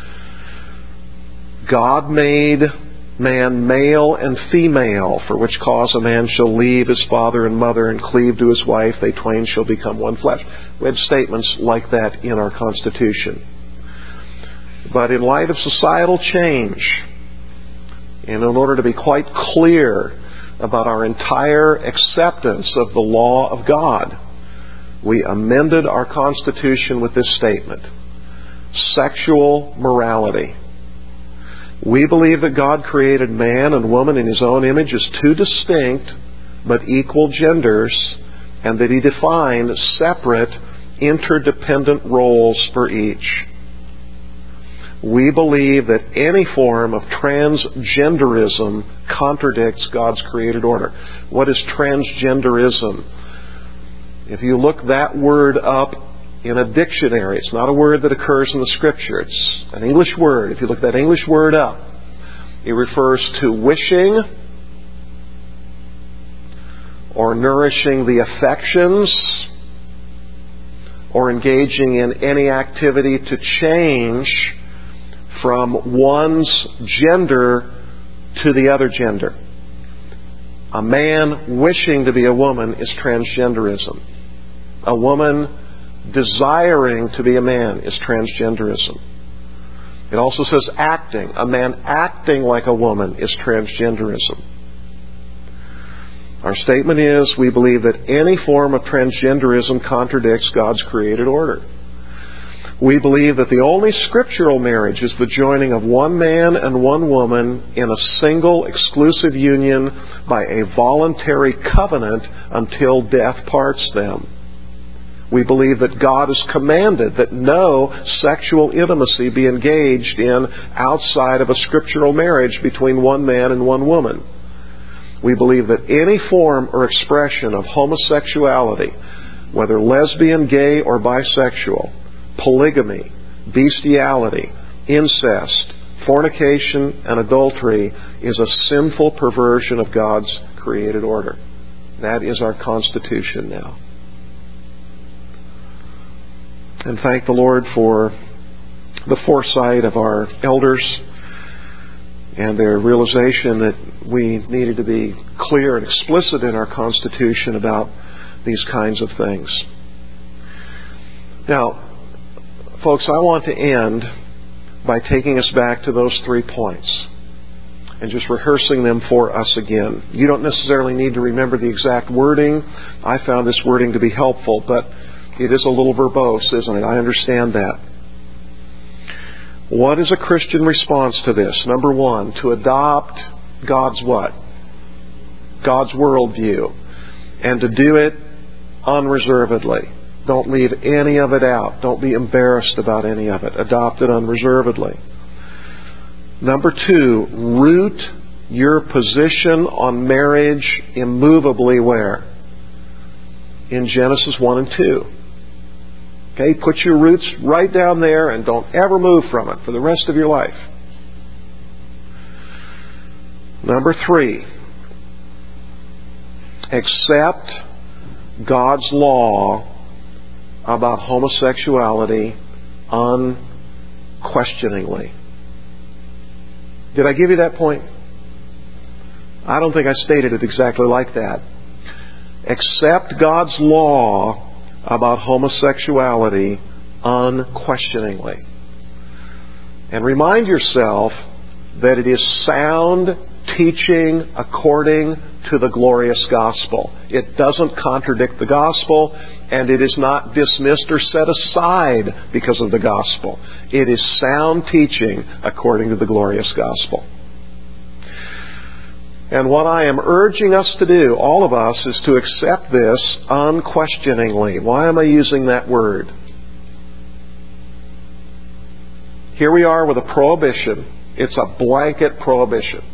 God made man male and female, for which cause a man shall leave his father and mother and cleave to his wife, they twain shall become one flesh. We have statements like that in our Constitution. But in light of societal change, and in order to be quite clear about our entire acceptance of the law of God, we amended our Constitution with this statement: sexual morality. We believe that God created man and woman in His own image as two distinct but equal genders, and that He defined separate, interdependent roles for each. We believe that any form of transgenderism contradicts God's created order. What is transgenderism? If you look that word up in a dictionary, it's not a word that occurs in the Scripture. It's an English word. If you look that English word up, it refers to wishing or nourishing the affections or engaging in any activity to change from one's gender to the other gender. A man wishing to be a woman is transgenderism. A woman desiring to be a man is transgenderism. It also says acting. A man acting like a woman is transgenderism. Our statement is, we believe that any form of transgenderism contradicts God's created order. We believe that the only scriptural marriage is the joining of one man and one woman in a single exclusive union by a voluntary covenant until death parts them. We believe that God has commanded that no sexual intimacy be engaged in outside of a scriptural marriage between one man and one woman. We believe that any form or expression of homosexuality, whether lesbian, gay, or bisexual, polygamy, bestiality, incest, fornication, and adultery is a sinful perversion of God's created order. That is our Constitution now. And thank the Lord for the foresight of our elders and their realization that we needed to be clear and explicit in our Constitution about these kinds of things. Now, folks, I want to end by taking us back to those three points and just rehearsing them for us again. You don't necessarily need to remember the exact wording. I found this wording to be helpful, but it is a little verbose, isn't it? I understand that. What is a Christian response to this? Number one, to adopt God's what? God's worldview. And to do it unreservedly. Don't leave any of it out. Don't be embarrassed about any of it. Adopt it unreservedly. Number two, root your position on marriage immovably where? In Genesis one and two. Okay, put your roots right down there and don't ever move from it for the rest of your life. Number three, accept God's law about homosexuality unquestioningly. Did I give you that point? I don't think I stated it exactly like that. Accept God's law about homosexuality unquestioningly. And remind yourself that it is sound teaching according to the glorious gospel. It doesn't contradict the gospel, and it is not dismissed or set aside because of the gospel. It is sound teaching according to the glorious gospel. And what I am urging us to do, all of us, is to accept this unquestioningly. Why am I using that word? Here we are with a prohibition. It's a blanket prohibition.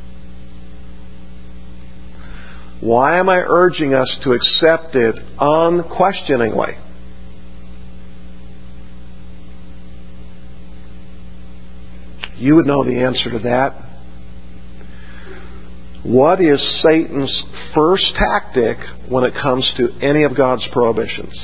Why am I urging us to accept it unquestioningly? You would know the answer to that. What is Satan's first tactic when it comes to any of God's prohibitions?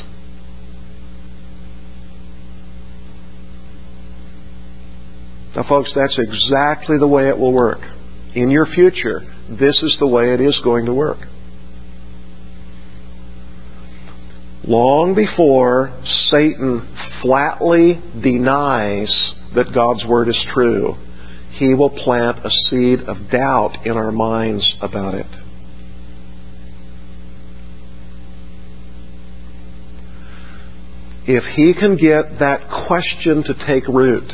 Now, folks, that's exactly the way it will work. In your future, this is the way it is going to work. Long before Satan flatly denies that God's Word is true, he will plant a seed of doubt in our minds about it. If he can get that question to take root,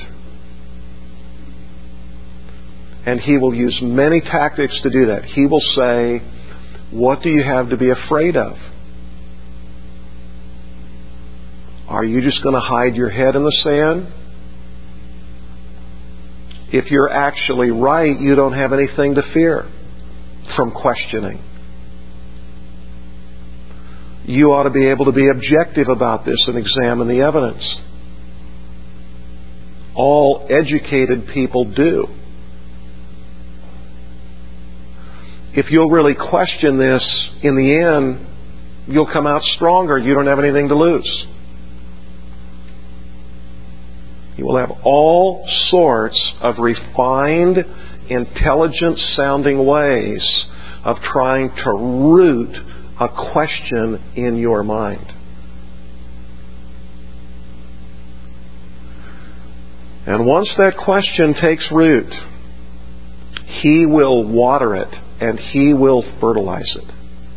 and he will use many tactics to do that, he will say, what do you have to be afraid of? Are you just going to hide your head in the sand? If you're actually right, you don't have anything to fear from questioning. You ought to be able to be objective about this and examine the evidence. All educated people do. If you'll really question this, in the end, you'll come out stronger. You don't have anything to lose. You will have all sorts of refined, intelligent-sounding ways of trying to root a question in your mind. And once that question takes root, he will water it and he will fertilize it.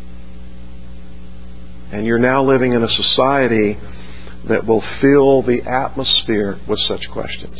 And you're now living in a society that will fill the atmosphere with such questions.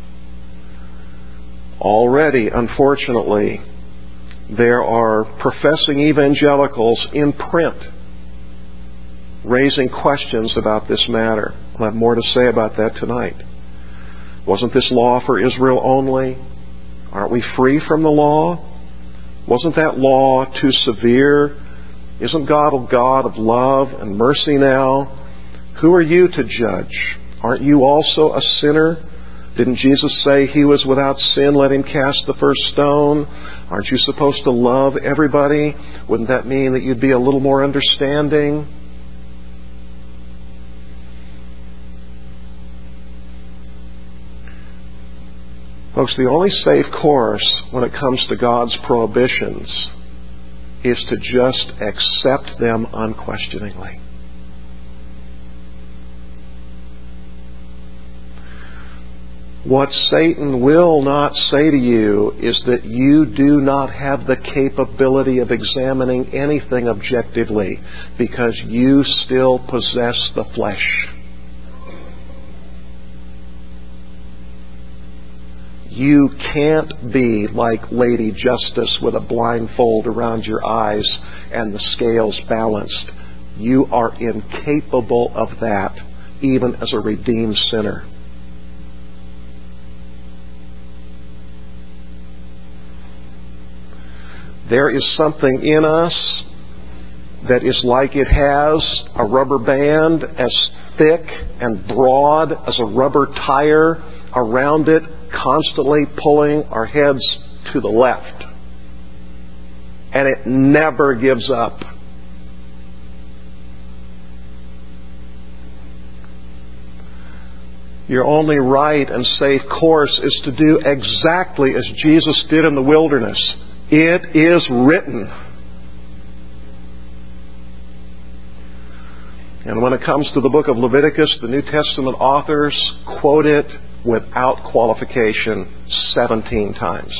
Already, unfortunately, there are professing evangelicals in print raising questions about this matter. I'll have more to say about that tonight. Wasn't this law for Israel only? Aren't we free from the law? Wasn't that law too severe? Isn't God a God of love and mercy now? Who are you to judge? Aren't you also a sinner? Didn't Jesus say he was without sin? Let him cast the first stone. Aren't you supposed to love everybody? Wouldn't that mean that you'd be a little more understanding? Folks, the only safe course when it comes to God's prohibitions is to just accept them unquestioningly. What Satan will not say to you is that you do not have the capability of examining anything objectively because you still possess the flesh. You can't be like Lady Justice with a blindfold around your eyes and the scales balanced. You are incapable of that, even as a redeemed sinner. There is something in us that is like it has a rubber band as thick and broad as a rubber tire around it, constantly pulling our heads to the left. And it never gives up. Your only right and safe course is to do exactly as Jesus did in the wilderness. It is written. And when it comes to the book of Leviticus, the New Testament authors quote it without qualification seventeen times.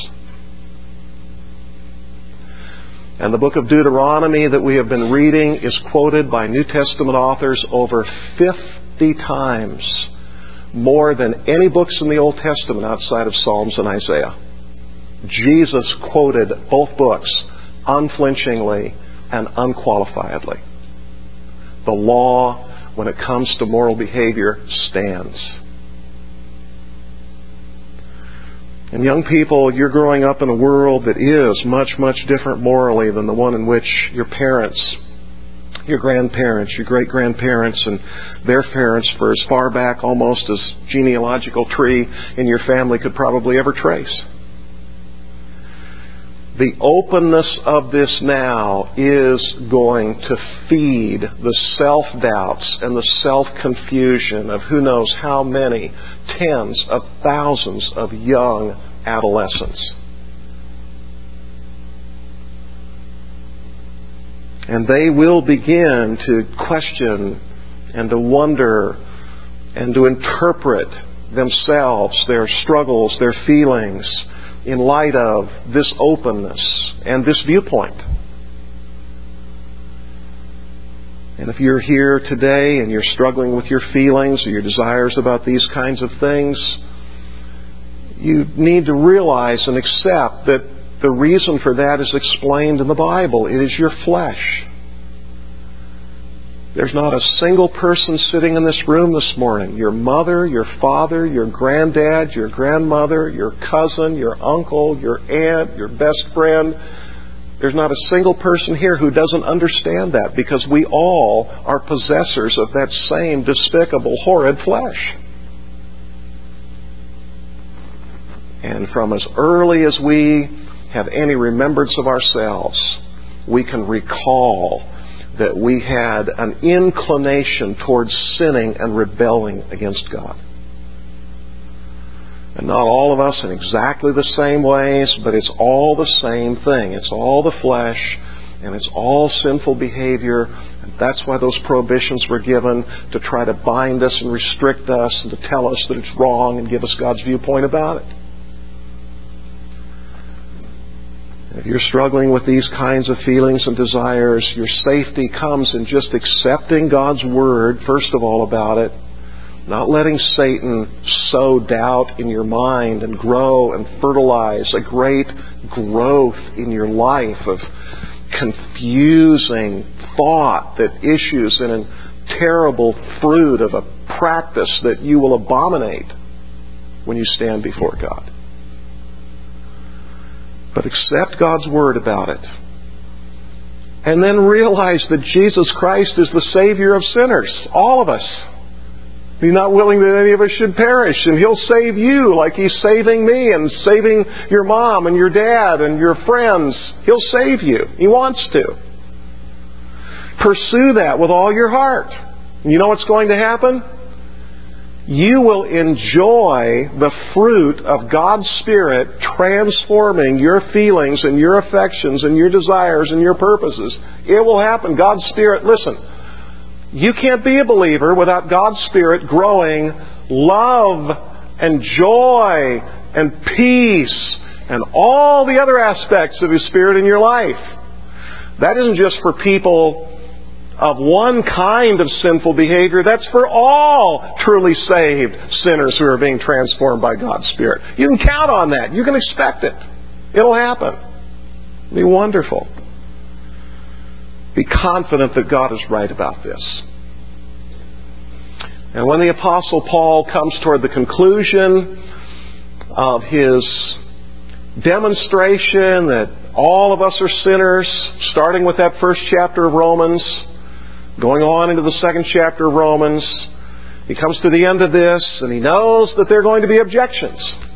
And the book of Deuteronomy that we have been reading is quoted by New Testament authors over fifty times, more than any books in the Old Testament outside of Psalms and Isaiah. Jesus quoted both books unflinchingly and unqualifiedly. The law, when it comes to moral behavior, stands. And young people, you're growing up in a world that is much, much different morally than the one in which your parents, your grandparents, your great-grandparents, and their parents for as far back almost as genealogical tree in your family could probably ever trace. The openness of this now is going to feed the self-doubts and the self-confusion of who knows how many tens of thousands of young adolescents. And they will begin to question and to wonder and to interpret themselves, their struggles, their feelings, in light of this openness and this viewpoint. And if you're here today and you're struggling with your feelings or your desires about these kinds of things, you need to realize and accept that the reason for that is explained in the Bible. It is your flesh. There's not a single person sitting in this room this morning, your mother, your father, your granddad, your grandmother, your cousin, your uncle, your aunt, your best friend. There's not a single person here who doesn't understand that, because we all are possessors of that same despicable, horrid flesh. And from as early as we have any remembrance of ourselves, we can recall that we had an inclination towards sinning and rebelling against God. And not all of us in exactly the same ways, but it's all the same thing. It's all the flesh, and it's all sinful behavior. And that's why those prohibitions were given, to try to bind us and restrict us and to tell us that it's wrong and give us God's viewpoint about it. If you're struggling with these kinds of feelings and desires, your safety comes in just accepting God's Word, first of all, about it, not letting Satan sow doubt in your mind and grow and fertilize a great growth in your life of confusing thought that issues in terrible fruit of a practice that you will abominate when you stand before God. But accept God's word about it. And then realize that Jesus Christ is the Savior of sinners, all of us. He's not willing that any of us should perish, and He'll save you like He's saving me and saving your mom and your dad and your friends. He'll save you. He wants to. Pursue that with all your heart. And you know what's going to happen? You will enjoy the fruit of God's Spirit transforming your feelings and your affections and your desires and your purposes. It will happen. God's Spirit, listen, you can't be a believer without God's Spirit growing love and joy and peace and all the other aspects of His Spirit in your life. That isn't just for people of one kind of sinful behavior. That's for all truly saved sinners who are being transformed by God's Spirit. You can count on that. You can expect it. It'll happen. It'll be wonderful. Be confident that God is right about this. And when the Apostle Paul comes toward the conclusion of his demonstration that all of us are sinners, starting with that first chapter of Romans, going on into the second chapter of Romans, he comes to the end of this and he knows that there are going to be objections.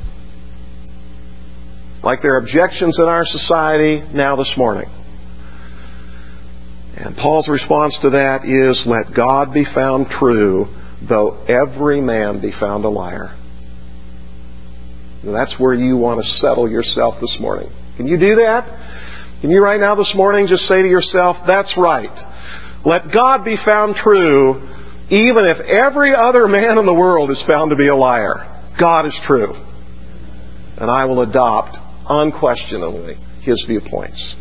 Like there are objections in our society now this morning. And Paul's response to that is, let God be found true, though every man be found a liar. And that's where you want to settle yourself this morning. Can you do that? Can you right now this morning just say to yourself, that's right. Let God be found true, even if every other man in the world is found to be a liar. God is true. And I will adopt unquestionably His viewpoints.